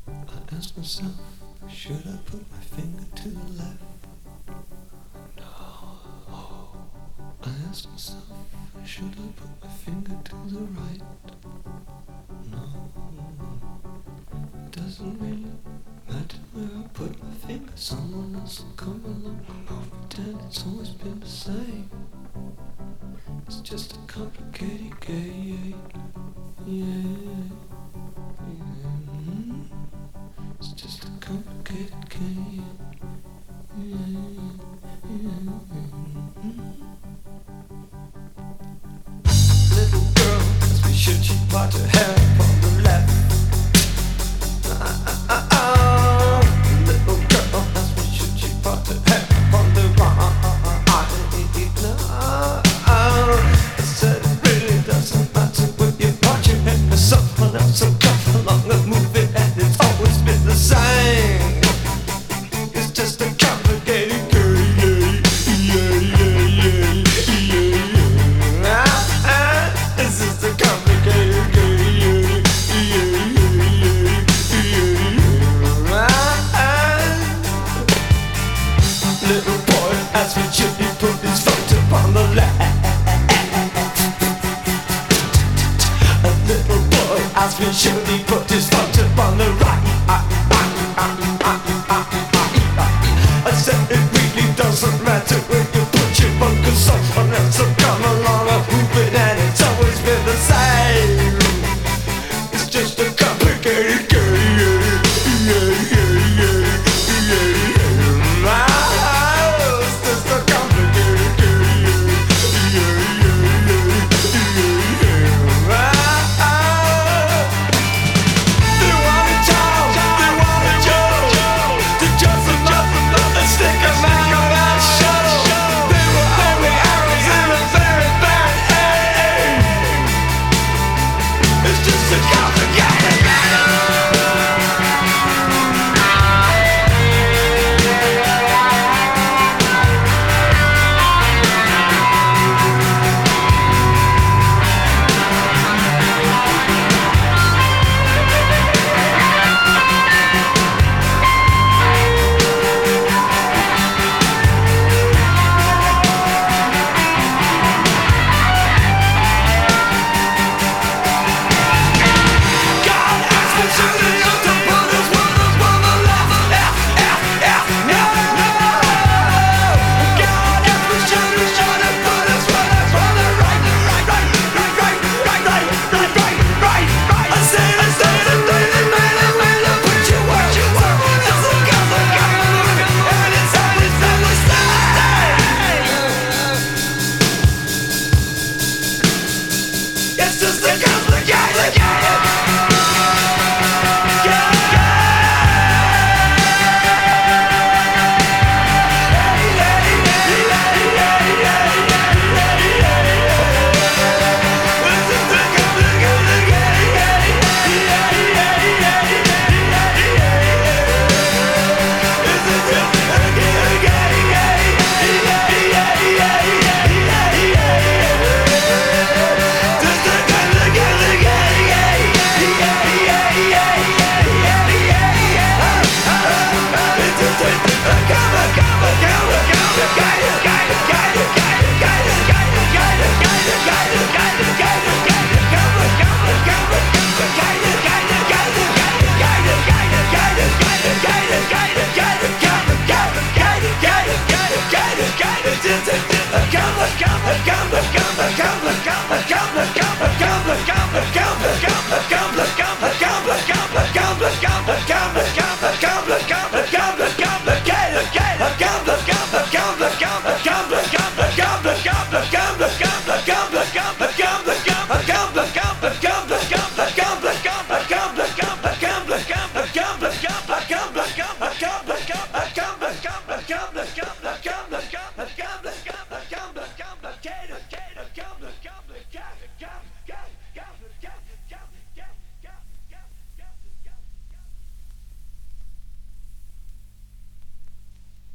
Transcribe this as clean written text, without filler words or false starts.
I ask myself, should I put my finger to the left? I ask myself, should I put my finger to the right? No, it doesn't really matter where I put my finger. Someone else will come along and I'll pretend it's always been the same. It's just a complicated game. Yeah. It's just a complicated game. Little girl, asked me should she part her hair.